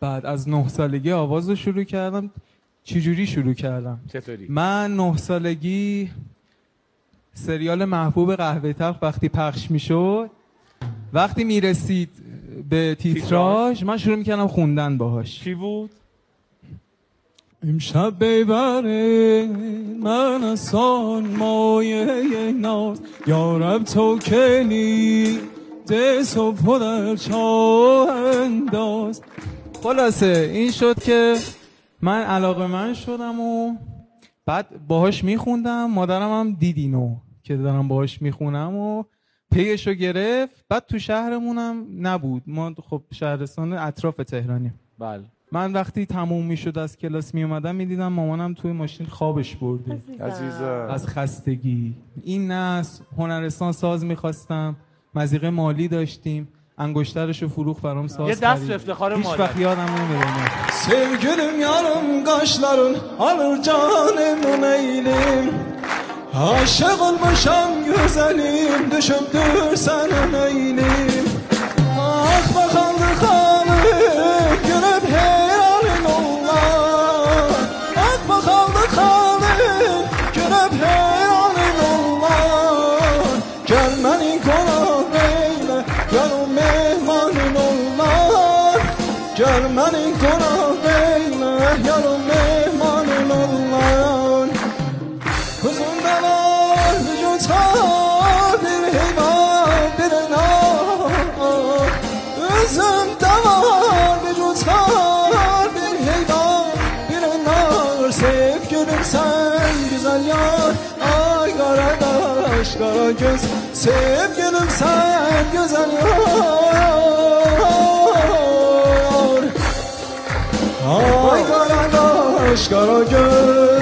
بعد از 9 سالگی آواز رو شروع کردم. چجوری شروع کردم؟ چطوری؟ من 9 سالگی سریال محبوب قهوه تلخ وقتی پخش میشد، وقتی میرسید به تیتراژ من شروع میکردم خوندن باهاش. چی بود؟ امشب ببره من از آن مایه ناز، یارب تو کلی ده صبح در چاه انداز. خلاصه این شد که من علاقه‌مند شدم و بعد باهاش میخوندم. مادرم هم دید اینو که دارم باهاش میخونم و پیشو گرفت. بعد تو شهرمونم نبود، ما خب شهرستان اطراف تهرانی. بله. من وقتی تموم میشد از کلاس میومدم میدیدم مامانم توی ماشین خوابش برده عزیزم. از خستگی. این نه هنرستان ساز میخواستم، مزیقه مالی داشتیم، انگشترشو فروخ برام ساز. یه دست افتخار هیچ مادر. وقت یادم نمیره. Sevgilim yarım kaşların alır canımın eylim. Aşık olmuşam güzelim, düşüp düşsen eylim. Ah bakaldı halim, gülüp heyranım ollar. Ah bakaldı halim, gülüp heyranım ollar. Gel beni konak eyle, yanım mehmanım ollar. Gel beni konak eyle, yanım mehmanım ollar. Kuzumda var vücut var, bir heyvan bir nar. Üzümde var vücut var, bir heyvan bir nar. Sevgilim sen güzel yar, ay kardeş kara göz. Sevgilim sen güzel yar, ay kardeş kara göz.